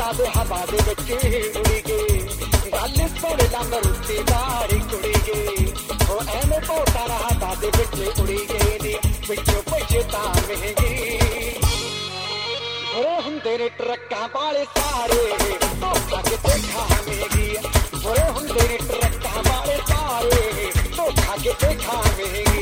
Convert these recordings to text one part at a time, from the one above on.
दे हवा दे विच उड़ी गई गल सुन लंग रुत्ती दारी कुड़ी गई ओ एवें पोता हवा दे विच उड़ी गई नी पिछों पछतावेंगी बुरे हुंदे ने ट्रक्कां वाले सारे धोखा किते खावेंगी बुरे हुंदे ने ट्रक्कां वाले सारे धोखा किते खावेंगी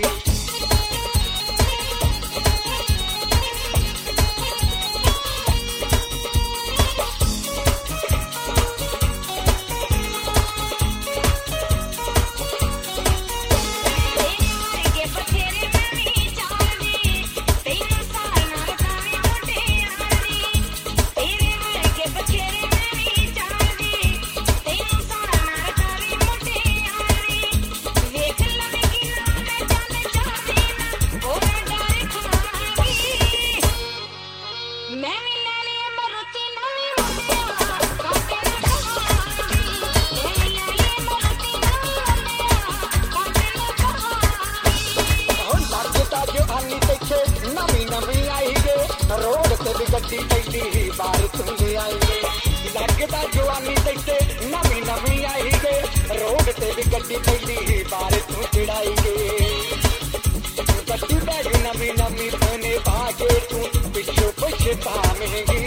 गड्डी पहली बार तुंदे आएंगे लगदा जवानी तैते नवी नवी आई गे रोड ते भी गड्डी पहली बार तू चढ़ाएंगे गड्डी बैग नवी नवी बने बागे तू पिछो पछतावेंगी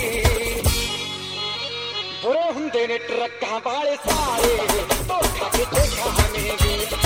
बुरे हुंदे ने ट्रक्कां वाले सारे धोखा किते खावेंगी